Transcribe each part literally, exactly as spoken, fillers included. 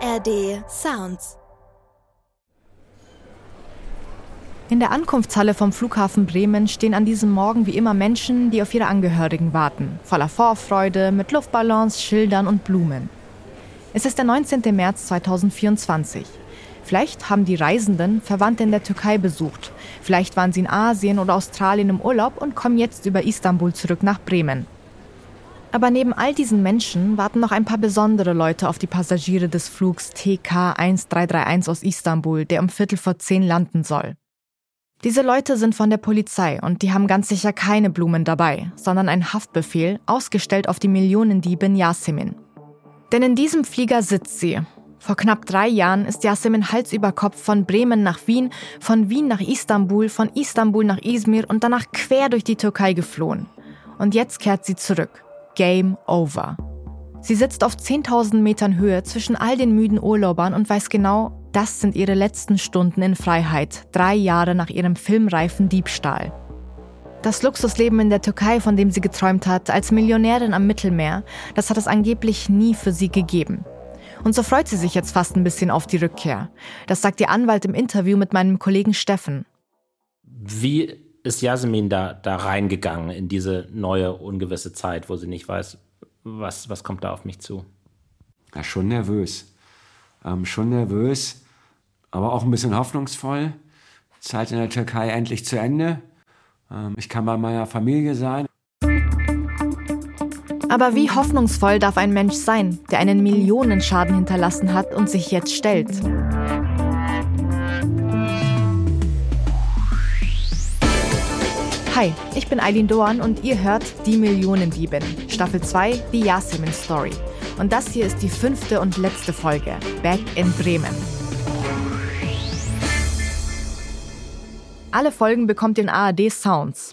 R D Sounds. In der Ankunftshalle vom Flughafen Bremen stehen an diesem Morgen wie immer Menschen, die auf ihre Angehörigen warten. Voller Vorfreude, mit Luftballons, Schildern und Blumen. Es ist der neunzehnten März zweitausendvierundzwanzig. Vielleicht haben die Reisenden Verwandte in der Türkei besucht. Vielleicht waren sie in Asien oder Australien im Urlaub und kommen jetzt über Istanbul zurück nach Bremen. Aber neben all diesen Menschen warten noch ein paar besondere Leute auf die Passagiere des Flugs T K eins drei drei eins aus Istanbul, der um Viertel vor zehn landen soll. Diese Leute sind von der Polizei und die haben ganz sicher keine Blumen dabei, sondern einen Haftbefehl, ausgestellt auf die Millionendiebin Yasemin. Denn in diesem Flieger sitzt sie. Vor knapp drei Jahren ist Yasemin Hals über Kopf von Bremen nach Wien, von Wien nach Istanbul, von Istanbul nach Izmir und danach quer durch die Türkei geflohen. Und jetzt kehrt sie zurück. Game over. Sie sitzt auf zehntausend Metern Höhe zwischen all den müden Urlaubern und weiß genau, das sind ihre letzten Stunden in Freiheit, drei Jahre nach ihrem filmreifen Diebstahl. Das Luxusleben in der Türkei, von dem sie geträumt hat, als Millionärin am Mittelmeer, das hat es angeblich nie für sie gegeben. Und so freut sie sich jetzt fast ein bisschen auf die Rückkehr. Das sagt ihr Anwalt im Interview mit meinem Kollegen Steffen. Wie ist Yasemin da, da reingegangen in diese neue, ungewisse Zeit, wo sie nicht weiß, was, was kommt da auf mich zu? Ja, schon nervös. Ähm, schon nervös, aber auch ein bisschen hoffnungsvoll. Zeit in der Türkei endlich zu Ende. Ähm, ich kann bei meiner Familie sein. Aber wie hoffnungsvoll darf ein Mensch sein, der einen Millionenschaden hinterlassen hat und sich jetzt stellt? Hi, ich bin Eileen Doan und ihr hört Die Millionendiebin, Staffel zwei, die Yasemin Story. Und das hier ist die fünfte und letzte Folge, Back in Bremen. Alle Folgen bekommt ihr in A R D Sounds.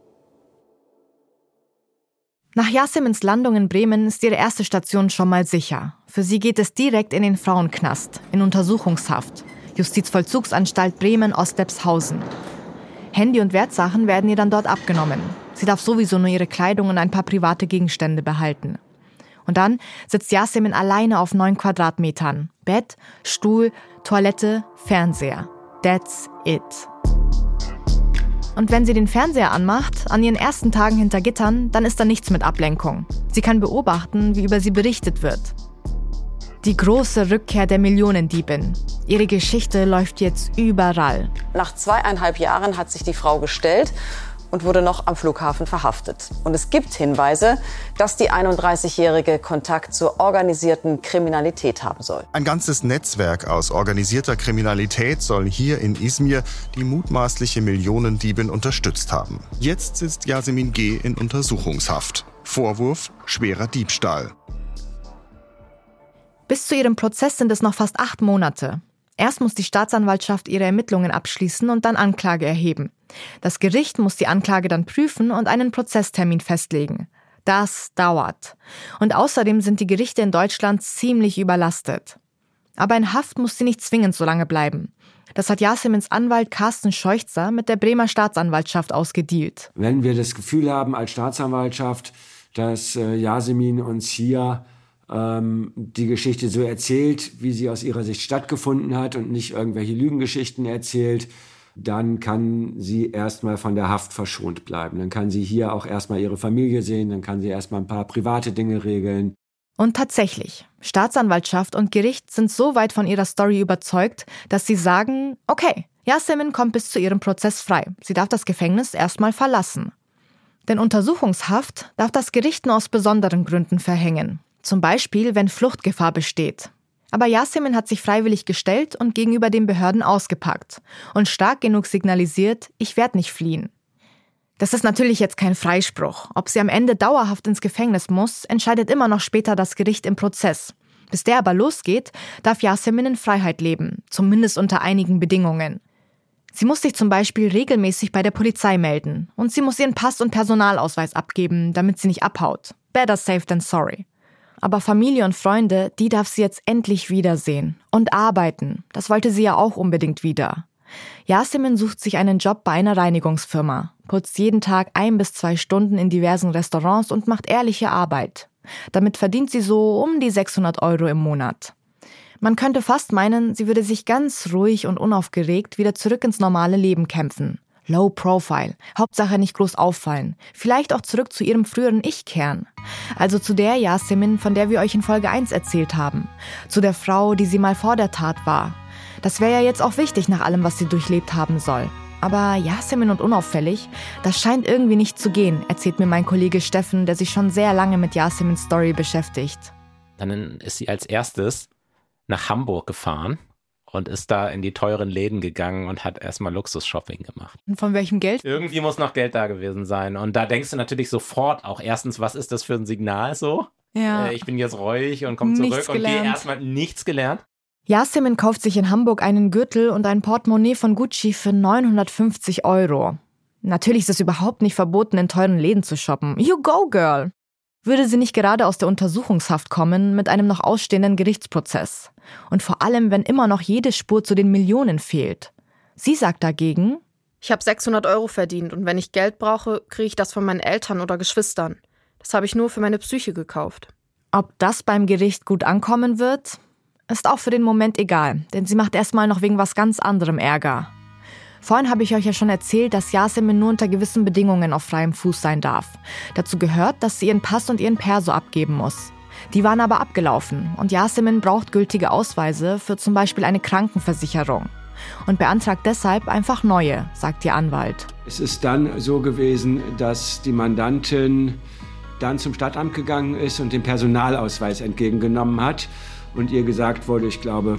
Nach Yasemins Landung in Bremen ist ihre erste Station schon mal sicher. Für sie geht es direkt in den Frauenknast, in Untersuchungshaft. Justizvollzugsanstalt Bremen-Ostlepshausen. Handy und Wertsachen werden ihr dann dort abgenommen. Sie darf sowieso nur ihre Kleidung und ein paar private Gegenstände behalten. Und dann sitzt Yasemin alleine auf neun Quadratmetern. Bett, Stuhl, Toilette, Fernseher. That's it. Und wenn sie den Fernseher anmacht, an ihren ersten Tagen hinter Gittern, dann ist da nichts mit Ablenkung. Sie kann beobachten, wie über sie berichtet wird. Die große Rückkehr der Millionendiebin. Ihre Geschichte läuft jetzt überall. Nach zweieinhalb Jahren hat sich die Frau gestellt und wurde noch am Flughafen verhaftet. Und es gibt Hinweise, dass die einunddreißigjährige Kontakt zur organisierten Kriminalität haben soll. Ein ganzes Netzwerk aus organisierter Kriminalität soll hier in Izmir die mutmaßliche Millionendiebin unterstützt haben. Jetzt sitzt Yasemin G. in Untersuchungshaft. Vorwurf: schwerer Diebstahl. Bis zu ihrem Prozess sind es noch fast acht Monate. Erst muss die Staatsanwaltschaft ihre Ermittlungen abschließen und dann Anklage erheben. Das Gericht muss die Anklage dann prüfen und einen Prozesstermin festlegen. Das dauert. Und außerdem sind die Gerichte in Deutschland ziemlich überlastet. Aber in Haft muss sie nicht zwingend so lange bleiben. Das hat Yasemins Anwalt Carsten Scheuchzer mit der Bremer Staatsanwaltschaft ausgedealt. Wenn wir das Gefühl haben als Staatsanwaltschaft, dass äh, Yasemin uns hier ähm, die Geschichte so erzählt, wie sie aus ihrer Sicht stattgefunden hat und nicht irgendwelche Lügengeschichten erzählt, dann kann sie erstmal von der Haft verschont bleiben. Dann kann sie hier auch erstmal ihre Familie sehen, dann kann sie erstmal ein paar private Dinge regeln. Und tatsächlich, Staatsanwaltschaft und Gericht sind so weit von ihrer Story überzeugt, dass sie sagen, okay, Yasemin kommt bis zu ihrem Prozess frei. Sie darf das Gefängnis erstmal verlassen. Denn Untersuchungshaft darf das Gericht nur aus besonderen Gründen verhängen. Zum Beispiel, wenn Fluchtgefahr besteht. Aber Yasemin hat sich freiwillig gestellt und gegenüber den Behörden ausgepackt und stark genug signalisiert, ich werde nicht fliehen. Das ist natürlich jetzt kein Freispruch. Ob sie am Ende dauerhaft ins Gefängnis muss, entscheidet immer noch später das Gericht im Prozess. Bis der aber losgeht, darf Yasemin in Freiheit leben, zumindest unter einigen Bedingungen. Sie muss sich zum Beispiel regelmäßig bei der Polizei melden und sie muss ihren Pass und Personalausweis abgeben, damit sie nicht abhaut. Better safe than sorry. Aber Familie und Freunde, die darf sie jetzt endlich wiedersehen. Und arbeiten. Das wollte sie ja auch unbedingt wieder. Yasemin sucht sich einen Job bei einer Reinigungsfirma, putzt jeden Tag ein bis zwei Stunden in diversen Restaurants und macht ehrliche Arbeit. Damit verdient sie so um die sechshundert Euro im Monat. Man könnte fast meinen, sie würde sich ganz ruhig und unaufgeregt wieder zurück ins normale Leben kämpfen. Low Profile, Hauptsache nicht groß auffallen. Vielleicht auch zurück zu ihrem früheren Ich kehren. Also zu der Yasemin, von der wir euch in Folge eins erzählt haben. Zu der Frau, die sie mal vor der Tat war. Das wäre ja jetzt auch wichtig nach allem, was sie durchlebt haben soll. Aber Yasemin und unauffällig, das scheint irgendwie nicht zu gehen, erzählt mir mein Kollege Steffen, der sich schon sehr lange mit Yasemins Story beschäftigt. Dann ist sie als erstes nach Hamburg gefahren und ist da in die teuren Läden gegangen und hat erstmal Luxus-Shopping gemacht. Und von welchem Geld? Irgendwie muss noch Geld da gewesen sein. Und da denkst du natürlich sofort auch erstens, was ist das für ein Signal so? Ja. Äh, ich bin jetzt ruhig und komme zurück und gehe erstmal nichts gelernt. Yasemin kauft sich in Hamburg einen Gürtel und ein Portemonnaie von Gucci für neunhundertfünfzig Euro. Natürlich ist es überhaupt nicht verboten, in teuren Läden zu shoppen. You go, girl! Würde sie nicht gerade aus der Untersuchungshaft kommen mit einem noch ausstehenden Gerichtsprozess. Und vor allem, wenn immer noch jede Spur zu den Millionen fehlt. Sie sagt dagegen: Ich habe sechshundert Euro verdient und wenn ich Geld brauche, kriege ich das von meinen Eltern oder Geschwistern. Das habe ich nur für meine Psyche gekauft. Ob das beim Gericht gut ankommen wird, ist auch für den Moment egal, denn sie macht erstmal noch wegen was ganz anderem Ärger. Vorhin habe ich euch ja schon erzählt, dass Yasemin nur unter gewissen Bedingungen auf freiem Fuß sein darf. Dazu gehört, dass sie ihren Pass und ihren Perso abgeben muss. Die waren aber abgelaufen und Yasemin braucht gültige Ausweise für zum Beispiel eine Krankenversicherung. Und beantragt deshalb einfach neue, sagt ihr Anwalt. Es ist dann so gewesen, dass die Mandantin dann zum Stadtamt gegangen ist und den Personalausweis entgegengenommen hat. Und ihr gesagt wurde, ich glaube,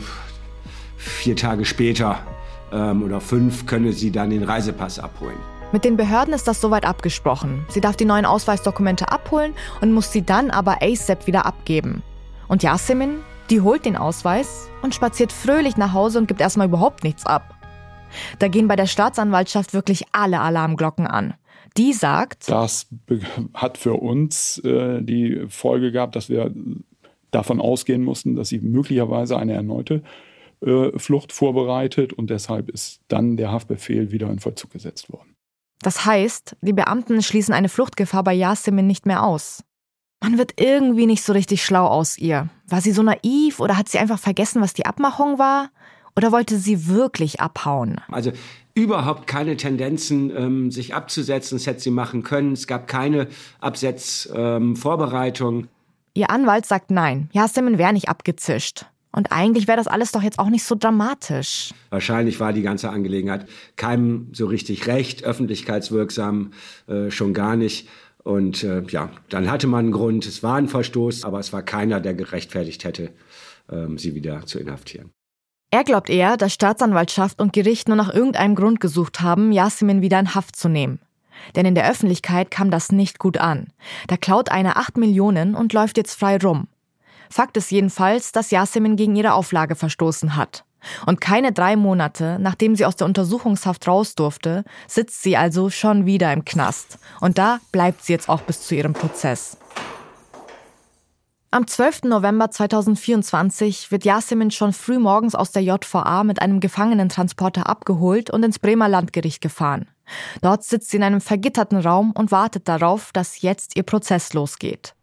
vier Tage später ähm, oder fünf könne sie dann den Reisepass abholen. Mit den Behörden ist das soweit abgesprochen. Sie darf die neuen Ausweisdokumente abholen und muss sie dann aber ASAP wieder abgeben. Und Yasemin, die holt den Ausweis und spaziert fröhlich nach Hause und gibt erstmal überhaupt nichts ab. Da gehen bei der Staatsanwaltschaft wirklich alle Alarmglocken an. Die sagt, das hat für uns äh, die Folge gehabt, dass wir davon ausgehen mussten, dass sie möglicherweise eine erneute äh, Flucht vorbereitet und deshalb ist dann der Haftbefehl wieder in Vollzug gesetzt worden. Das heißt, die Beamten schließen eine Fluchtgefahr bei Yasemin nicht mehr aus. Man wird irgendwie nicht so richtig schlau aus ihr. War sie so naiv oder hat sie einfach vergessen, was die Abmachung war? Oder wollte sie wirklich abhauen? Also überhaupt keine Tendenzen, ähm, sich abzusetzen. Das hätte sie machen können. Es gab keine Absetzvorbereitung. Ähm, Ihr Anwalt sagt nein, Yasemin wäre nicht abgezischt. Und eigentlich wäre das alles doch jetzt auch nicht so dramatisch. Wahrscheinlich war die ganze Angelegenheit keinem so richtig recht, öffentlichkeitswirksam äh, schon gar nicht. Und äh, ja, dann hatte man einen Grund, es war ein Verstoß, aber es war keiner, der gerechtfertigt hätte, ähm, sie wieder zu inhaftieren. Er glaubt eher, dass Staatsanwaltschaft und Gericht nur nach irgendeinem Grund gesucht haben, Yasemin wieder in Haft zu nehmen. Denn in der Öffentlichkeit kam das nicht gut an. Da klaut einer acht Millionen und läuft jetzt frei rum. Fakt ist jedenfalls, dass Yasemin gegen ihre Auflage verstoßen hat. Und keine drei Monate, nachdem sie aus der Untersuchungshaft raus durfte, sitzt sie also schon wieder im Knast. Und da bleibt sie jetzt auch bis zu ihrem Prozess. Am zwölften November zweitausendvierundzwanzig wird Yasemin schon früh morgens aus der J V A mit einem Gefangenentransporter abgeholt und ins Bremer Landgericht gefahren. Dort sitzt sie in einem vergitterten Raum und wartet darauf, dass jetzt ihr Prozess losgeht.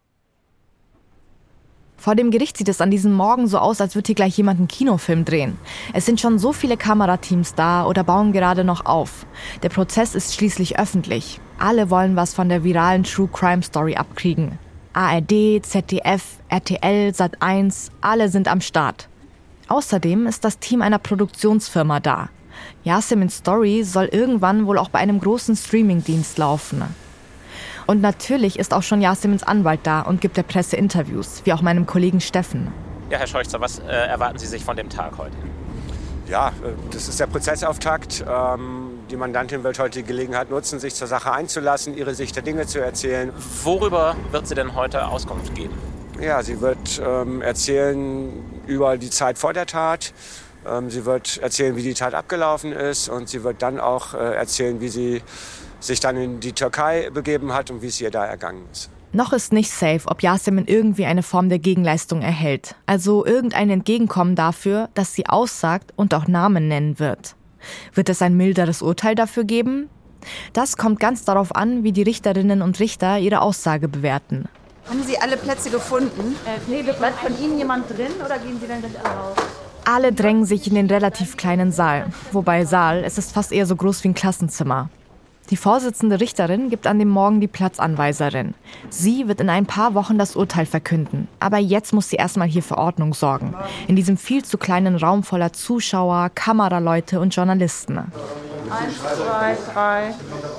Vor dem Gericht sieht es an diesem Morgen so aus, als würde hier gleich jemand einen Kinofilm drehen. Es sind schon so viele Kamerateams da oder bauen gerade noch auf. Der Prozess ist schließlich öffentlich. Alle wollen was von der viralen True-Crime-Story abkriegen. A R D, Z D F, R T L, Sat eins, alle sind am Start. Außerdem ist das Team einer Produktionsfirma da. Yasemins Story soll irgendwann wohl auch bei einem großen Streamingdienst laufen. Und natürlich ist auch schon Yasemins Anwalt da und gibt der Presse Interviews, wie auch meinem Kollegen Steffen. Ja, Herr Scheuchzer, was äh, erwarten Sie sich von dem Tag heute? Ja, das ist der Prozessauftakt. Ähm, die Mandantin wird heute die Gelegenheit nutzen, sich zur Sache einzulassen, ihre Sicht der Dinge zu erzählen. Worüber wird sie denn heute Auskunft geben? Ja, sie wird ähm, erzählen über die Zeit vor der Tat. Ähm, sie wird erzählen, wie die Tat abgelaufen ist. Und sie wird dann auch äh, erzählen, wie sie sich dann in die Türkei begeben hat und wie es ihr da ergangen ist. Noch ist nicht safe, ob Yasemin irgendwie eine Form der Gegenleistung erhält. Also irgendein Entgegenkommen dafür, dass sie aussagt und auch Namen nennen wird. Wird es ein milderes Urteil dafür geben? Das kommt ganz darauf an, wie die Richterinnen und Richter ihre Aussage bewerten. Haben Sie alle Plätze gefunden? Äh, nee, bleibt von Ihnen jemand drin oder gehen Sie dann gleich alle raus? Alle drängen sich in den relativ kleinen Saal. Wobei Saal, es ist fast eher so groß wie ein Klassenzimmer. Die Vorsitzende Richterin gibt an dem Morgen die Platzanweiserin. Sie wird in ein paar Wochen das Urteil verkünden. Aber jetzt muss sie erstmal hier für Ordnung sorgen. In diesem viel zu kleinen Raum voller Zuschauer, Kameraleute und Journalisten. Eins, zwei, drei.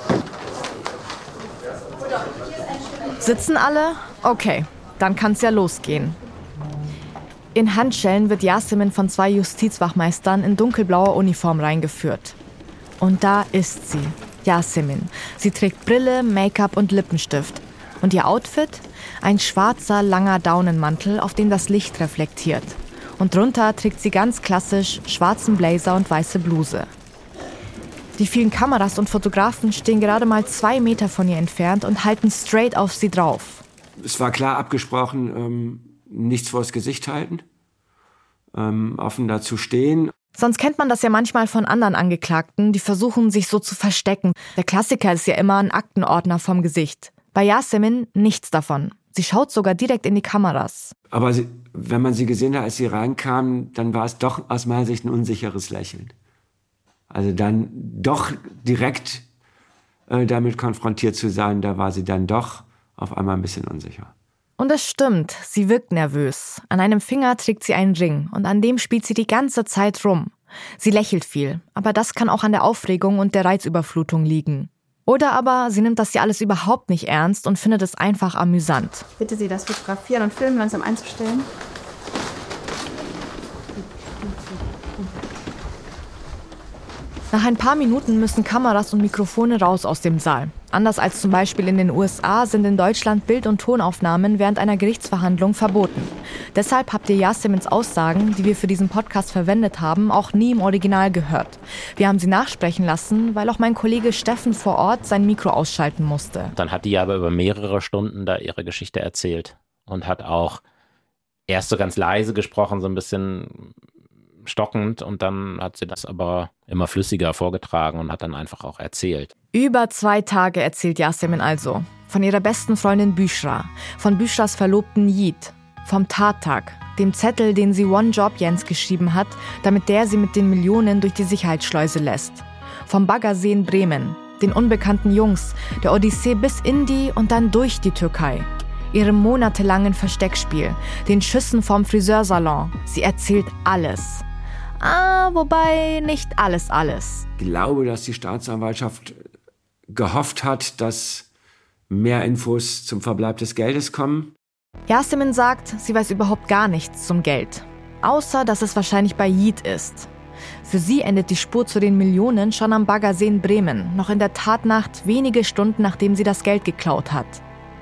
Sitzen alle? Okay, dann kann's ja losgehen. In Handschellen wird Yasemin von zwei Justizwachmeistern in dunkelblauer Uniform reingeführt. Und da ist sie, Yasemin. Sie trägt Brille, Make-up und Lippenstift. Und ihr Outfit? Ein schwarzer, langer Daunenmantel, auf dem das Licht reflektiert. Und drunter trägt sie ganz klassisch schwarzen Blazer und weiße Bluse. Die vielen Kameras und Fotografen stehen gerade mal zwei Meter von ihr entfernt und halten straight auf sie drauf. Es war klar abgesprochen, ähm, nichts vors Gesicht halten, ähm, offen dazu stehen. Sonst kennt man das ja manchmal von anderen Angeklagten, die versuchen, sich so zu verstecken. Der Klassiker ist ja immer ein Aktenordner vom Gesicht. Bei Yasemin nichts davon. Sie schaut sogar direkt in die Kameras. Aber sie, wenn man sie gesehen hat, als sie reinkam, dann war es doch aus meiner Sicht ein unsicheres Lächeln. Also dann doch direkt äh, damit konfrontiert zu sein, da war sie dann doch auf einmal ein bisschen unsicher. Und es stimmt, sie wirkt nervös. An einem Finger trägt sie einen Ring und an dem spielt sie die ganze Zeit rum. Sie lächelt viel, aber das kann auch an der Aufregung und der Reizüberflutung liegen. Oder aber sie nimmt das hier alles überhaupt nicht ernst und findet es einfach amüsant. Bitte Sie, das Fotografieren und Filmen langsam einzustellen. Nach ein paar Minuten müssen Kameras und Mikrofone raus aus dem Saal. Anders als zum Beispiel in den U S A sind in Deutschland Bild- und Tonaufnahmen während einer Gerichtsverhandlung verboten. Deshalb habt ihr Yasemins Aussagen, die wir für diesen Podcast verwendet haben, auch nie im Original gehört. Wir haben sie nachsprechen lassen, weil auch mein Kollege Steffen vor Ort sein Mikro ausschalten musste. Dann hat die aber über mehrere Stunden da ihre Geschichte erzählt und hat auch erst so ganz leise gesprochen, so ein bisschen stockend, und dann hat sie das aber immer flüssiger vorgetragen und hat dann einfach auch erzählt. Über zwei Tage erzählt Yasemin also. Von ihrer besten Freundin Büschra, von Büschras Verlobten Yiğit, vom Tattag, dem Zettel, den sie One Job Jens geschrieben hat, damit der sie mit den Millionen durch die Sicherheitsschleuse lässt. Vom Baggersee in Bremen, den unbekannten Jungs, der Odyssee bis in die und dann durch die Türkei. Ihrem monatelangen Versteckspiel, den Schüssen vom Friseursalon. Sie erzählt alles. Ah, wobei nicht alles, alles. Ich glaube, dass die Staatsanwaltschaft gehofft hat, dass mehr Infos zum Verbleib des Geldes kommen. Yasemin sagt, sie weiß überhaupt gar nichts zum Geld. Außer, dass es wahrscheinlich bei Yiğit ist. Für sie endet die Spur zu den Millionen schon am Baggersee in Bremen, noch in der Tatnacht, wenige Stunden nachdem sie das Geld geklaut hat.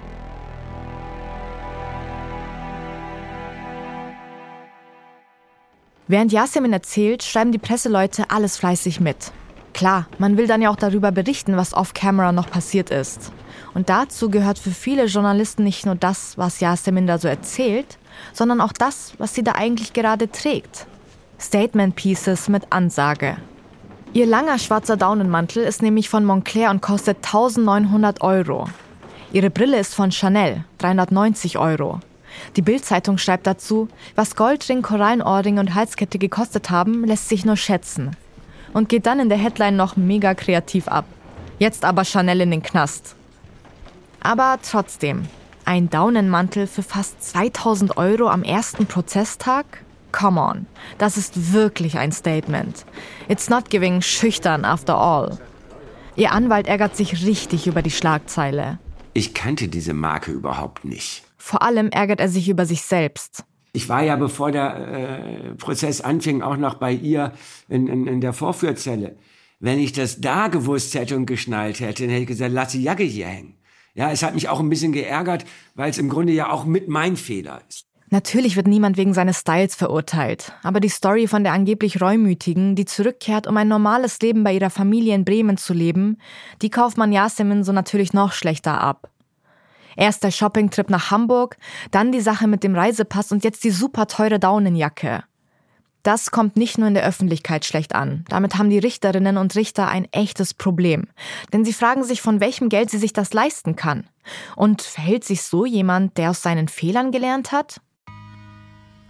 Während Yasemin erzählt, schreiben die Presseleute alles fleißig mit. Klar, man will dann ja auch darüber berichten, was off-camera noch passiert ist. Und dazu gehört für viele Journalisten nicht nur das, was Yasemin da so erzählt, sondern auch das, was sie da eigentlich gerade trägt. Statement-Pieces mit Ansage. Ihr langer schwarzer Daunenmantel ist nämlich von Moncler und kostet eintausendneunhundert Euro. Ihre Brille ist von Chanel, dreihundertneunzig Euro. Die Bild-Zeitung schreibt dazu, was Goldring, Korallenohrringe und Halskette gekostet haben, lässt sich nur schätzen. Und geht dann in der Headline noch mega kreativ ab. Jetzt aber Chanel in den Knast. Aber trotzdem, ein Daunenmantel für fast zweitausend Euro am ersten Prozesstag? Come on, das ist wirklich ein Statement. It's not giving schüchtern after all. Ihr Anwalt ärgert sich richtig über die Schlagzeile. Ich kannte diese Marke überhaupt nicht. Vor allem ärgert er sich über sich selbst. Ich war ja, bevor der äh, Prozess anfing, auch noch bei ihr in, in, in der Vorführzelle. Wenn ich das da gewusst hätte und geschnallt hätte, dann hätte ich gesagt, lass die Jacke hier hängen. Ja, es hat mich auch ein bisschen geärgert, weil es im Grunde ja auch mit mein Fehler ist. Natürlich wird niemand wegen seines Styles verurteilt. Aber die Story von der angeblich Reumütigen, die zurückkehrt, um ein normales Leben bei ihrer Familie in Bremen zu leben, die kauft man Yasemin so natürlich noch schlechter ab. Erst der Shoppingtrip nach Hamburg, dann die Sache mit dem Reisepass und jetzt die super teure Daunenjacke. Das kommt nicht nur in der Öffentlichkeit schlecht an. Damit haben die Richterinnen und Richter ein echtes Problem. Denn sie fragen sich, von welchem Geld sie sich das leisten kann. Und verhält sich so jemand, der aus seinen Fehlern gelernt hat?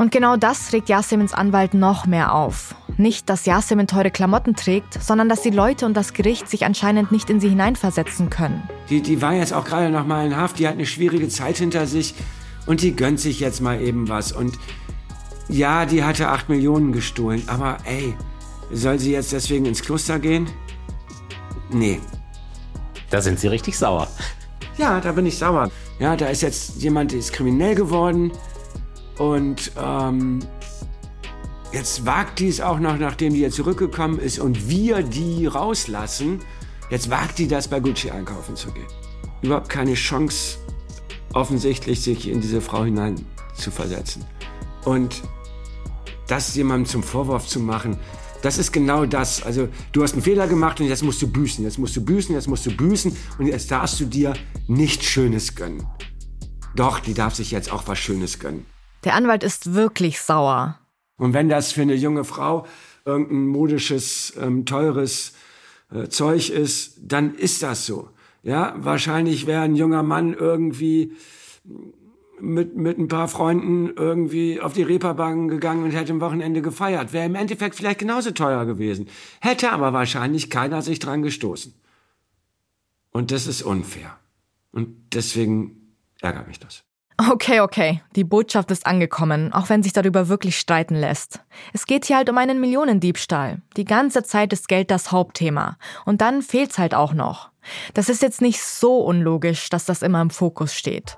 Und genau das regt Yasemins Anwalt noch mehr auf. Nicht, dass Yasemin teure Klamotten trägt, sondern dass die Leute und das Gericht sich anscheinend nicht in sie hineinversetzen können. Die, die war jetzt auch gerade noch mal in Haft, die hat eine schwierige Zeit hinter sich und die gönnt sich jetzt mal eben was. Und ja, die hatte acht Millionen gestohlen, aber ey, soll sie jetzt deswegen ins Kloster gehen? Nee. Da sind sie richtig sauer. Ja, da bin ich sauer. Ja, da ist jetzt jemand, der ist kriminell geworden und ähm, jetzt wagt die es auch noch, nachdem die jetzt zurückgekommen ist und wir die rauslassen, jetzt wagt die das, bei Gucci einkaufen zu gehen. Überhaupt keine Chance, offensichtlich sich in diese Frau hinein zu versetzen. Und das jemandem zum Vorwurf zu machen, das ist genau das. Also du hast einen Fehler gemacht und jetzt musst du büßen, jetzt musst du büßen, jetzt musst du büßen und jetzt darfst du dir nichts Schönes gönnen. Doch, die darf sich jetzt auch was Schönes gönnen. Der Anwalt ist wirklich sauer. Und wenn das für eine junge Frau irgendein modisches, ähm, teures äh, Zeug ist, dann ist das so. Ja, wahrscheinlich wäre ein junger Mann irgendwie mit, mit ein paar Freunden irgendwie auf die Reeperbahn gegangen und hätte am Wochenende gefeiert. Wäre im Endeffekt vielleicht genauso teuer gewesen. Hätte aber wahrscheinlich keiner sich dran gestoßen. Und das ist unfair. Und deswegen ärgert mich das. Okay, okay, die Botschaft ist angekommen, auch wenn sich darüber wirklich streiten lässt. Es geht hier halt um einen Millionendiebstahl. Die ganze Zeit ist Geld das Hauptthema. Und dann fehlt's halt auch noch. Das ist jetzt nicht so unlogisch, dass das immer im Fokus steht.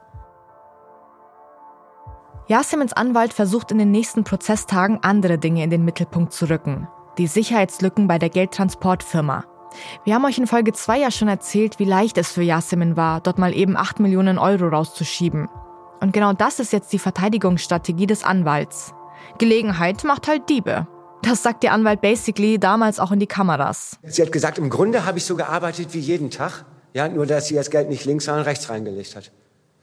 Yasemins Anwalt versucht in den nächsten Prozesstagen andere Dinge in den Mittelpunkt zu rücken. Die Sicherheitslücken bei der Geldtransportfirma. Wir haben euch in Folge zwei ja schon erzählt, wie leicht es für Yasemin war, dort mal eben acht Millionen Euro rauszuschieben. Und genau das ist jetzt die Verteidigungsstrategie des Anwalts. Gelegenheit macht halt Diebe. Das sagt der Anwalt basically damals auch in die Kameras. Sie hat gesagt, im Grunde habe ich so gearbeitet wie jeden Tag. Ja, nur dass sie das Geld nicht links, sondern rechts reingelegt hat.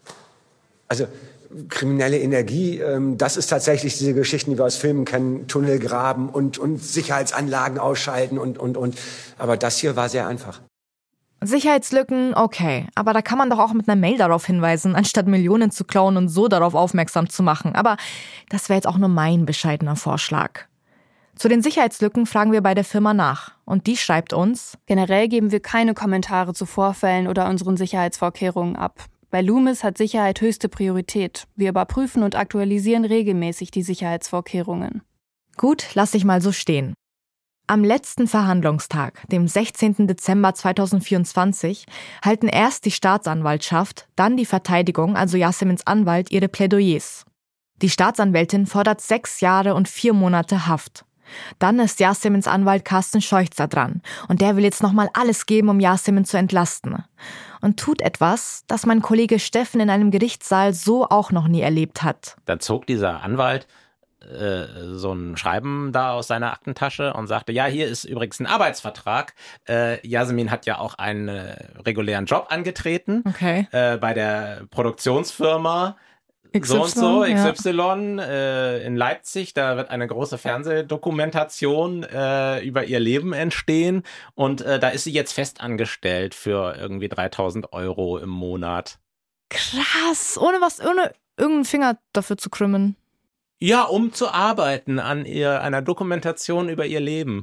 Also kriminelle Energie, ähm, das ist tatsächlich diese Geschichten, die wir aus Filmen kennen, Tunnel graben und, und Sicherheitsanlagen ausschalten und, und, und. Aber das hier war sehr einfach. Sicherheitslücken, okay. Aber da kann man doch auch mit einer Mail darauf hinweisen, anstatt Millionen zu klauen und so darauf aufmerksam zu machen. Aber das wäre jetzt auch nur mein bescheidener Vorschlag. Zu den Sicherheitslücken fragen wir bei der Firma nach. Und die schreibt uns: Generell geben wir keine Kommentare zu Vorfällen oder unseren Sicherheitsvorkehrungen ab. Bei Loomis hat Sicherheit höchste Priorität. Wir überprüfen und aktualisieren regelmäßig die Sicherheitsvorkehrungen. Gut, lass ich mal so stehen. Am letzten Verhandlungstag, dem sechzehnten Dezember zweitausendvierundzwanzig, halten erst die Staatsanwaltschaft, dann die Verteidigung, also Yasemins Anwalt, ihre Plädoyers. Die Staatsanwältin fordert sechs Jahre und vier Monate Haft. Dann ist Yasemins Anwalt Carsten Scheuchzer dran und der will jetzt nochmal alles geben, um Yasemin zu entlasten. Und tut etwas, das mein Kollege Steffen in einem Gerichtssaal so auch noch nie erlebt hat. Dann zog dieser Anwalt äh, so ein Schreiben da aus seiner Aktentasche und sagte, ja, hier ist übrigens ein Arbeitsvertrag. Äh, Yasemin hat ja auch einen äh, regulären Job angetreten, okay. äh, bei der Produktionsfirma X Y, so und so, X Y, ja. äh, in Leipzig. Da wird eine große Fernsehdokumentation äh, über ihr Leben entstehen. Und äh, da ist sie jetzt fest angestellt für irgendwie dreitausend Euro im Monat. Krass, ohne was, ohne irgendeinen Finger dafür zu krümmen. Ja, um zu arbeiten an ihr, einer Dokumentation über ihr Leben.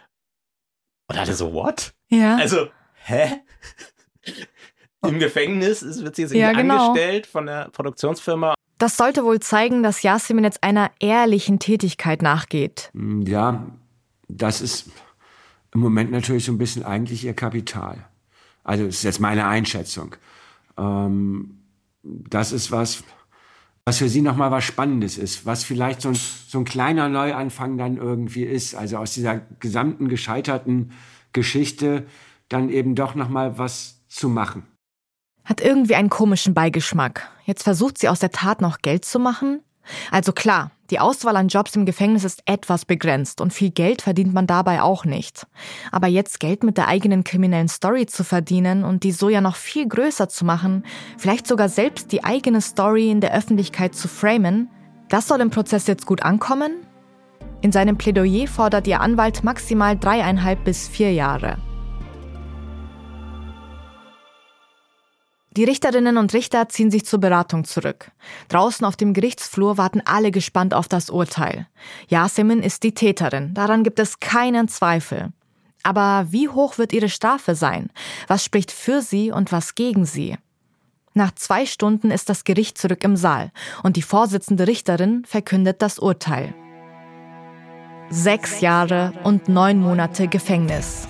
Und dachte so, what? Ja. Also, hä? Im Gefängnis wird sie jetzt ja, genau. angestellt von der Produktionsfirma. Das sollte wohl zeigen, dass Yasemin jetzt einer ehrlichen Tätigkeit nachgeht. Ja, das ist im Moment natürlich so ein bisschen eigentlich ihr Kapital. Also das ist jetzt meine Einschätzung. Ähm, das ist was, was für sie nochmal was Spannendes ist, was vielleicht so ein, so ein kleiner Neuanfang dann irgendwie ist. Also aus dieser gesamten gescheiterten Geschichte dann eben doch nochmal was zu machen. Hat irgendwie einen komischen Beigeschmack. Jetzt versucht sie aus der Tat noch Geld zu machen? Also klar, die Auswahl an Jobs im Gefängnis ist etwas begrenzt und viel Geld verdient man dabei auch nicht. Aber jetzt Geld mit der eigenen kriminellen Story zu verdienen und die so ja noch viel größer zu machen, vielleicht sogar selbst die eigene Story in der Öffentlichkeit zu framen, das soll im Prozess jetzt gut ankommen? In seinem Plädoyer fordert ihr Anwalt maximal dreieinhalb bis vier Jahre. Die Richterinnen und Richter ziehen sich zur Beratung zurück. Draußen auf dem Gerichtsflur warten alle gespannt auf das Urteil. Yasemin ist die Täterin, daran gibt es keinen Zweifel. Aber wie hoch wird ihre Strafe sein? Was spricht für sie und was gegen sie? Nach zwei Stunden ist das Gericht zurück im Saal und die Vorsitzende Richterin verkündet das Urteil. Sechs Jahre und neun Monate Gefängnis.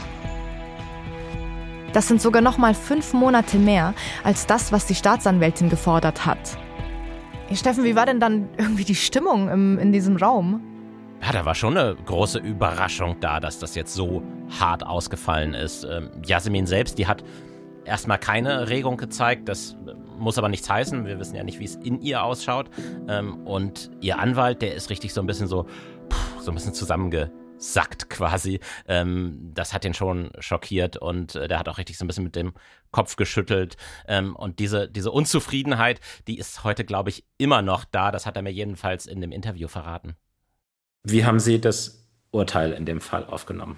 Das sind sogar noch mal fünf Monate mehr als das, was die Staatsanwältin gefordert hat. Steffen, wie war denn dann irgendwie die Stimmung im, in diesem Raum? Ja, da war schon eine große Überraschung da, dass das jetzt so hart ausgefallen ist. Ähm, Yasemin selbst, die hat erstmal keine Regung gezeigt. Das muss aber nichts heißen. Wir wissen ja nicht, wie es in ihr ausschaut. Ähm, und ihr Anwalt, der ist richtig so ein bisschen so, pff, so ein bisschen zusammengesackt quasi. Ähm, das hat ihn schon schockiert und äh, der hat auch richtig so ein bisschen mit dem Kopf geschüttelt. Ähm, und diese, diese Unzufriedenheit, die ist heute, glaube ich, immer noch da. Das hat er mir jedenfalls in dem Interview verraten. Wie haben Sie das Urteil in dem Fall aufgenommen?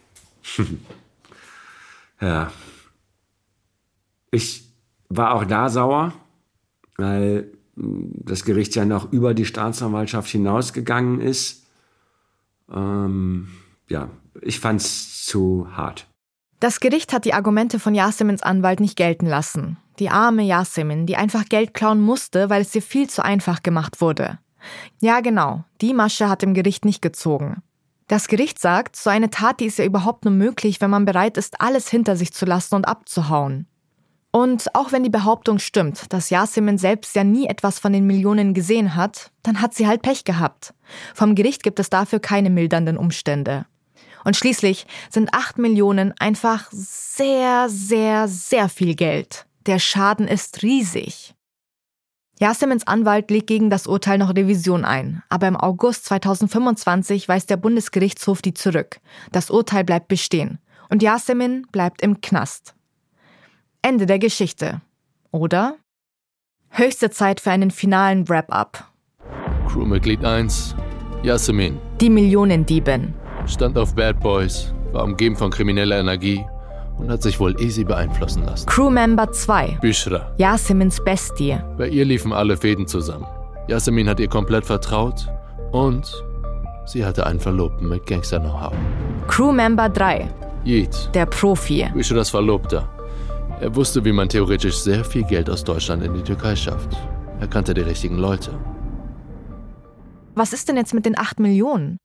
Ja. Ich war auch da sauer, weil das Gericht ja noch über die Staatsanwaltschaft hinausgegangen ist. Ähm, ja, ich fand's zu hart. Das Gericht hat die Argumente von Yasemins Anwalt nicht gelten lassen. Die arme Yasemin, die einfach Geld klauen musste, weil es ihr viel zu einfach gemacht wurde. Ja, genau, die Masche hat im Gericht nicht gezogen. Das Gericht sagt, so eine Tat, die ist ja überhaupt nur möglich, wenn man bereit ist, alles hinter sich zu lassen und abzuhauen. Und auch wenn die Behauptung stimmt, dass Yasemin selbst ja nie etwas von den Millionen gesehen hat, dann hat sie halt Pech gehabt. Vom Gericht gibt es dafür keine mildernden Umstände. Und schließlich sind acht Millionen einfach sehr, sehr, sehr viel Geld. Der Schaden ist riesig. Yasemins Anwalt legt gegen das Urteil noch Revision ein, aber im August zweitausendfünfundzwanzig weist der Bundesgerichtshof die zurück. Das Urteil bleibt bestehen und Yasemin bleibt im Knast. Ende der Geschichte. Oder? Höchste Zeit für einen finalen Wrap-up. Crewmitglied eins, Yasemin. Die Millionendiebin. Stand auf Bad Boys, war umgeben von krimineller Energie und hat sich wohl easy beeinflussen lassen. Crewmember zwei. Büschra. Yasemins Bestie. Bei ihr liefen alle Fäden zusammen. Yasemin hat ihr komplett vertraut und sie hatte einen Verlobten mit Gangster-Know-how. Crewmember drei. Yeet. Der Profi. Büschras Verlobter. Er wusste, wie man theoretisch sehr viel Geld aus Deutschland in die Türkei schafft. Er kannte die richtigen Leute. Was ist denn jetzt mit den acht Millionen?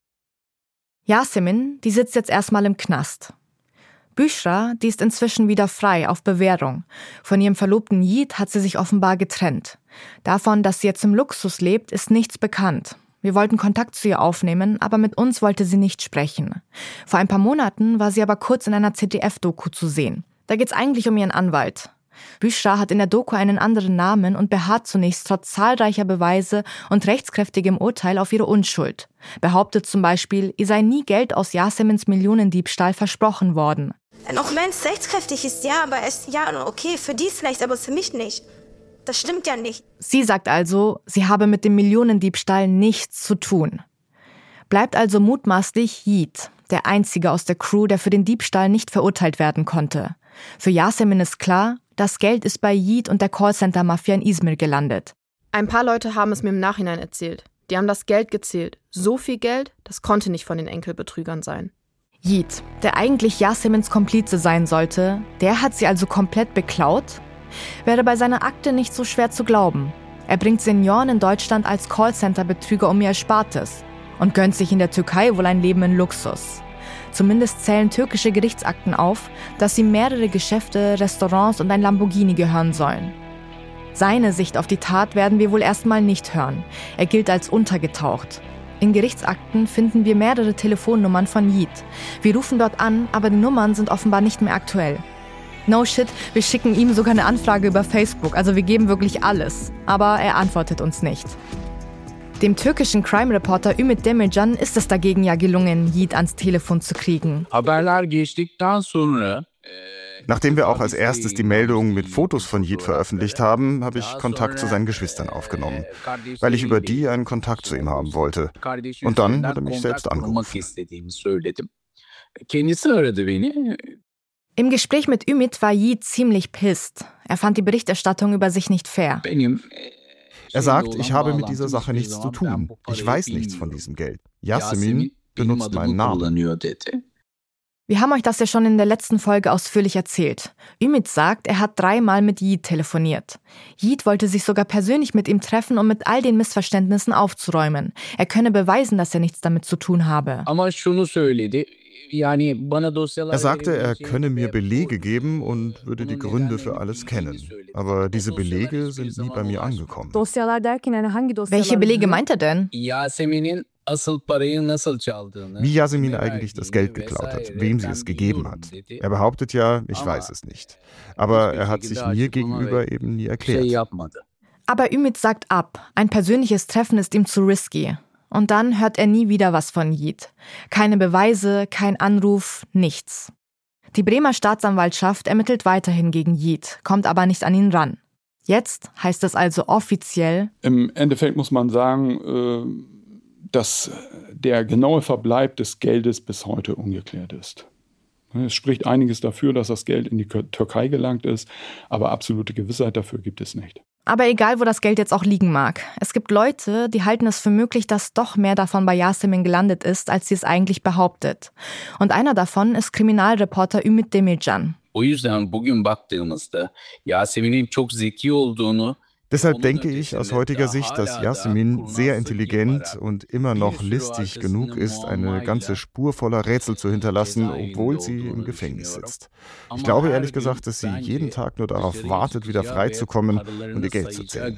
Yasemin, die sitzt jetzt erstmal im Knast. Büschra, die ist inzwischen wieder frei auf Bewährung. Von ihrem Verlobten Yeet hat sie sich offenbar getrennt. Davon, dass sie jetzt im Luxus lebt, ist nichts bekannt. Wir wollten Kontakt zu ihr aufnehmen, aber mit uns wollte sie nicht sprechen. Vor ein paar Monaten war sie aber kurz in einer Z D F-Doku zu sehen. Da geht's eigentlich um ihren Anwalt. Büschra hat in der Doku einen anderen Namen und beharrt zunächst trotz zahlreicher Beweise und rechtskräftigem Urteil auf ihre Unschuld. Behauptet zum Beispiel, ihr sei nie Geld aus Yasemins Millionendiebstahl versprochen worden. Auch wenn es rechtskräftig ist, ja, aber es ja okay, für die vielleicht, aber für mich nicht. Das stimmt ja nicht. Sie sagt also, sie habe mit dem Millionendiebstahl nichts zu tun. Bleibt also mutmaßlich Yeet, der Einzige aus der Crew, der für den Diebstahl nicht verurteilt werden konnte. Für Yasemin ist klar, das Geld ist bei Yeet und der Callcenter-Mafia in Izmir gelandet. Ein paar Leute haben es mir im Nachhinein erzählt. Die haben das Geld gezählt. So viel Geld, das konnte nicht von den Enkelbetrügern sein. Yeet, der eigentlich Yasemins Komplize sein sollte, der hat sie also komplett beklaut? Wäre bei seiner Akte nicht so schwer zu glauben. Er bringt Senioren in Deutschland als Callcenter-Betrüger um ihr Erspartes und gönnt sich in der Türkei wohl ein Leben in Luxus. Zumindest zählen türkische Gerichtsakten auf, dass ihm mehrere Geschäfte, Restaurants und ein Lamborghini gehören sollen. Seine Sicht auf die Tat werden wir wohl erstmal nicht hören. Er gilt als untergetaucht. In Gerichtsakten finden wir mehrere Telefonnummern von Yeet. Wir rufen dort an, aber die Nummern sind offenbar nicht mehr aktuell. No shit, wir schicken ihm sogar eine Anfrage über Facebook, also wir geben wirklich alles. Aber er antwortet uns nicht. Dem türkischen Crime-Reporter Ümit Demircan ist es dagegen ja gelungen, Yeet ans Telefon zu kriegen. Nachdem wir auch als erstes die Meldung mit Fotos von Yeet veröffentlicht haben, habe ich Kontakt zu seinen Geschwistern aufgenommen, weil ich über die einen Kontakt zu ihm haben wollte. Und dann hat er mich selbst angerufen. Im Gespräch mit Ümit war Yiğit ziemlich pisst. Er fand die Berichterstattung über sich nicht fair. Er sagt, ich habe mit dieser Sache nichts zu tun. Ich weiß nichts von diesem Geld. Yasemin benutzt meinen Namen. Wir haben euch das ja schon in der letzten Folge ausführlich erzählt. Ümit sagt, er hat dreimal mit Yiğit telefoniert. Yiğit wollte sich sogar persönlich mit ihm treffen, um mit all den Missverständnissen aufzuräumen. Er könne beweisen, dass er nichts damit zu tun habe. Er sagte, er könne mir Belege geben und würde die Gründe für alles kennen. Aber diese Belege sind nie bei mir angekommen. Welche Belege meint er denn? Wie Yasemin eigentlich das Geld geklaut hat, wem sie es gegeben hat. Er behauptet ja, ich weiß es nicht. Aber er hat sich mir gegenüber eben nie erklärt. Aber Ümit sagt ab, ein persönliches Treffen ist ihm zu risky. Und dann hört er nie wieder was von Yiğit. Keine Beweise, kein Anruf, nichts. Die Bremer Staatsanwaltschaft ermittelt weiterhin gegen Yiğit, kommt aber nicht an ihn ran. Jetzt heißt es also offiziell: Im Endeffekt muss man sagen, dass der genaue Verbleib des Geldes bis heute ungeklärt ist. Es spricht einiges dafür, dass das Geld in die Türkei gelangt ist, aber absolute Gewissheit dafür gibt es nicht. Aber egal, wo das Geld jetzt auch liegen mag, es gibt Leute, die halten es für möglich, dass doch mehr davon bei Yasemin gelandet ist, als sie es eigentlich behauptet. Und einer davon ist Kriminalreporter Ümit Demircan. Deshalb denke ich aus heutiger Sicht, dass Yasemin sehr intelligent und immer noch listig genug ist, eine ganze Spur voller Rätsel zu hinterlassen, obwohl sie im Gefängnis sitzt. Ich glaube ehrlich gesagt, dass sie jeden Tag nur darauf wartet, wieder freizukommen und ihr Geld zu zählen.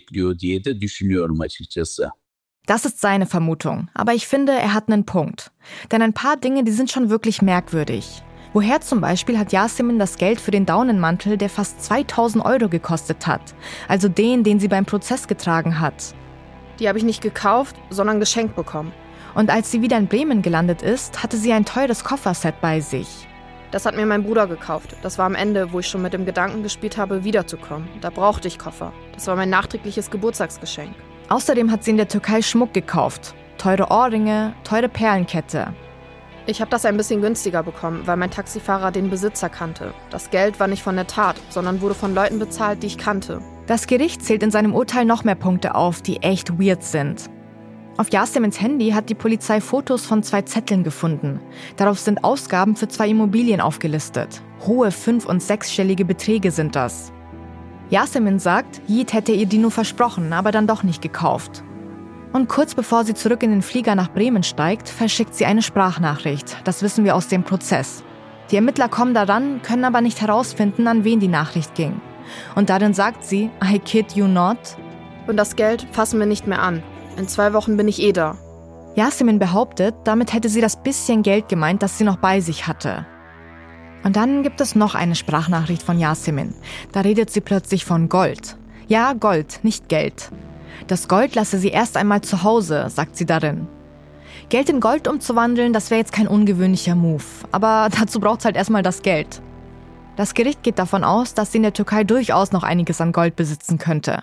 Das ist seine Vermutung, aber ich finde, er hat einen Punkt. Denn ein paar Dinge, die sind schon wirklich merkwürdig. Woher zum Beispiel hat Yasemin das Geld für den Daunenmantel, der fast zweitausend Euro gekostet hat? Also den, den sie beim Prozess getragen hat. Die habe ich nicht gekauft, sondern geschenkt bekommen. Und als sie wieder in Bremen gelandet ist, hatte sie ein teures Kofferset bei sich. Das hat mir mein Bruder gekauft. Das war am Ende, wo ich schon mit dem Gedanken gespielt habe, wiederzukommen. Da brauchte ich Koffer. Das war mein nachträgliches Geburtstagsgeschenk. Außerdem hat sie in der Türkei Schmuck gekauft. Teure Ohrringe, teure Perlenkette. Ich habe das ein bisschen günstiger bekommen, weil mein Taxifahrer den Besitzer kannte. Das Geld war nicht von der Tat, sondern wurde von Leuten bezahlt, die ich kannte. Das Gericht zählt in seinem Urteil noch mehr Punkte auf, die echt weird sind. Auf Yasemins Handy hat die Polizei Fotos von zwei Zetteln gefunden. Darauf sind Ausgaben für zwei Immobilien aufgelistet. Hohe fünf- und sechsstellige Beträge sind das. Yasemin sagt, Yiğit hätte ihr die nur versprochen, aber dann doch nicht gekauft. Und kurz bevor sie zurück in den Flieger nach Bremen steigt, verschickt sie eine Sprachnachricht. Das wissen wir aus dem Prozess. Die Ermittler kommen daran, können aber nicht herausfinden, an wen die Nachricht ging. Und darin sagt sie, I kid you not. Und das Geld fassen wir nicht mehr an. In zwei Wochen bin ich eh da. Yasemin behauptet, damit hätte sie das bisschen Geld gemeint, das sie noch bei sich hatte. Und dann gibt es noch eine Sprachnachricht von Yasemin. Da redet sie plötzlich von Gold. Ja, Gold, nicht Geld. Das Gold lasse sie erst einmal zu Hause, sagt sie darin. Geld in Gold umzuwandeln, das wäre jetzt kein ungewöhnlicher Move. Aber dazu braucht es halt erstmal das Geld. Das Gericht geht davon aus, dass sie in der Türkei durchaus noch einiges an Gold besitzen könnte.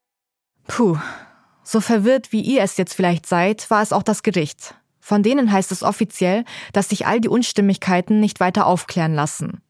Puh, so verwirrt wie ihr es jetzt vielleicht seid, war es auch das Gericht. Von denen heißt es offiziell, dass sich all die Unstimmigkeiten nicht weiter aufklären lassen.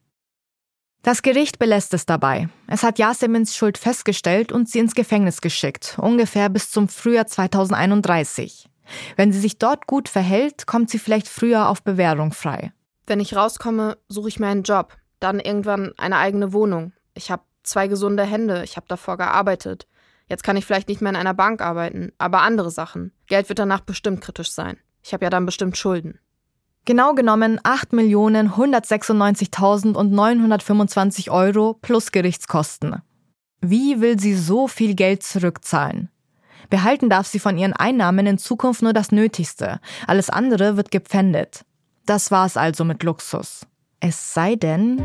Das Gericht belässt es dabei. Es hat Yasemins Schuld festgestellt und sie ins Gefängnis geschickt, ungefähr bis zum Frühjahr zweitausendeinunddreißig. Wenn sie sich dort gut verhält, kommt sie vielleicht früher auf Bewährung frei. Wenn ich rauskomme, suche ich mir einen Job, dann irgendwann eine eigene Wohnung. Ich habe zwei gesunde Hände, ich habe davor gearbeitet. Jetzt kann ich vielleicht nicht mehr in einer Bank arbeiten, aber andere Sachen. Geld wird danach bestimmt kritisch sein. Ich habe ja dann bestimmt Schulden. Genau genommen acht Millionen hundertsechsundneunzigtausendneunhundertfünfundzwanzig Euro plus Gerichtskosten. Wie will sie so viel Geld zurückzahlen? Behalten darf sie von ihren Einnahmen in Zukunft nur das Nötigste. Alles andere wird gepfändet. Das war's also mit Luxus. Es sei denn,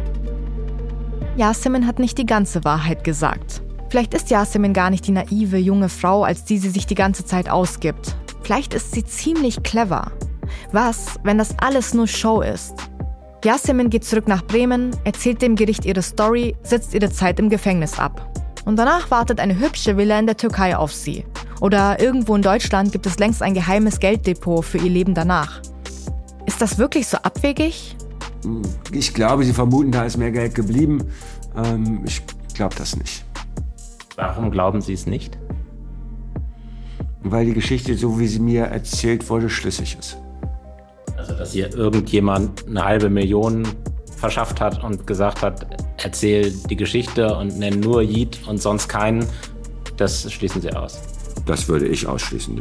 Yasemin hat nicht die ganze Wahrheit gesagt. Vielleicht ist Yasemin gar nicht die naive junge Frau, als die sie sich die ganze Zeit ausgibt. Vielleicht ist sie ziemlich clever. Was, wenn das alles nur Show ist? Yasemin geht zurück nach Bremen, erzählt dem Gericht ihre Story, sitzt ihre Zeit im Gefängnis ab. Und danach wartet eine hübsche Villa in der Türkei auf sie. Oder irgendwo in Deutschland gibt es längst ein geheimes Gelddepot für ihr Leben danach. Ist das wirklich so abwegig? Ich glaube, sie vermuten, da ist mehr Geld geblieben. Ähm, ich glaube das nicht. Warum glauben Sie es nicht? Weil die Geschichte, so wie sie mir erzählt wurde, schlüssig ist. Also, dass hier irgendjemand eine halbe Million verschafft hat und gesagt hat, erzähl die Geschichte und nenn nur Jid und sonst keinen, das schließen Sie aus. Das würde ich ausschließen, ja.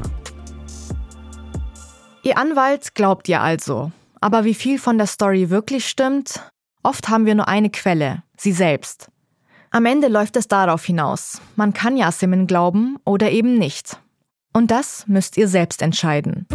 Ihr Anwalt glaubt ihr also. Aber wie viel von der Story wirklich stimmt? Oft haben wir nur eine Quelle, sie selbst. Am Ende läuft es darauf hinaus. Man kann Yasemin glauben oder eben nicht. Und das müsst ihr selbst entscheiden.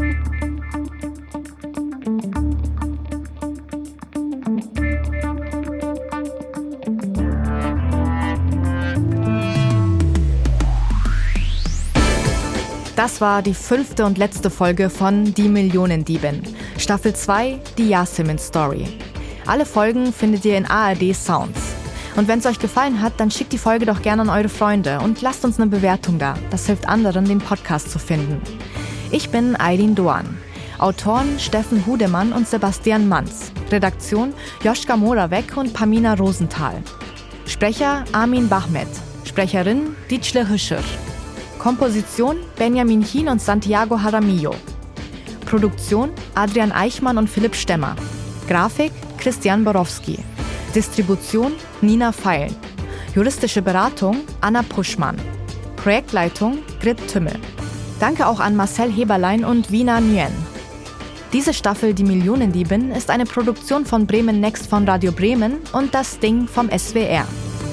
Das war die fünfte und letzte Folge von Die Millionendiebin. Staffel zwei, die Yasemin Story. Alle Folgen findet ihr in A R D Sounds. Und wenn es euch gefallen hat, dann schickt die Folge doch gerne an eure Freunde und lasst uns eine Bewertung da. Das hilft anderen, den Podcast zu finden. Ich bin Aylin Doan. Autoren Steffen Hudemann und Sebastian Manz. Redaktion Joschka Moravec und Pamina Rosenthal. Sprecher Armin Bahmet. Sprecherin Dietschle Hüscher. Komposition Benjamin Hien und Santiago Jaramillo. Produktion Adrian Eichmann und Philipp Stemmer. Grafik Christian Borowski. Distribution Nina Feil. Juristische Beratung Anna Puschmann. Projektleitung Grit Tümmel. Danke auch an Marcel Heberlein und Wina Nguyen. Diese Staffel Die Millionendiebin ist eine Produktion von Bremen Next von Radio Bremen und Das Ding vom S W R.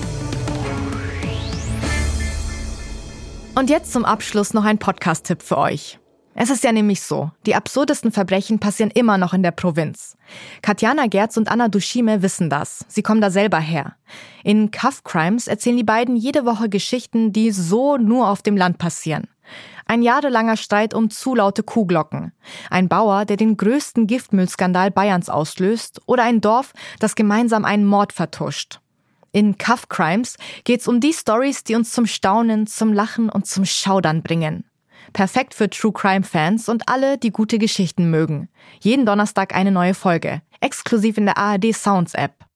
Und jetzt zum Abschluss noch ein Podcast-Tipp für euch. Es ist ja nämlich so, die absurdesten Verbrechen passieren immer noch in der Provinz. Katjana Gerz und Anna Dushime wissen das. Sie kommen da selber her. In Cuff Crimes erzählen die beiden jede Woche Geschichten, die so nur auf dem Land passieren. Ein jahrelanger Streit um zu laute Kuhglocken. Ein Bauer, der den größten Giftmüllskandal Bayerns auslöst. Oder ein Dorf, das gemeinsam einen Mord vertuscht. In Cuff Crimes geht's um die Stories, die uns zum Staunen, zum Lachen und zum Schaudern bringen. Perfekt für True-Crime-Fans und alle, die gute Geschichten mögen. Jeden Donnerstag eine neue Folge. Exklusiv in der A R D Sounds App.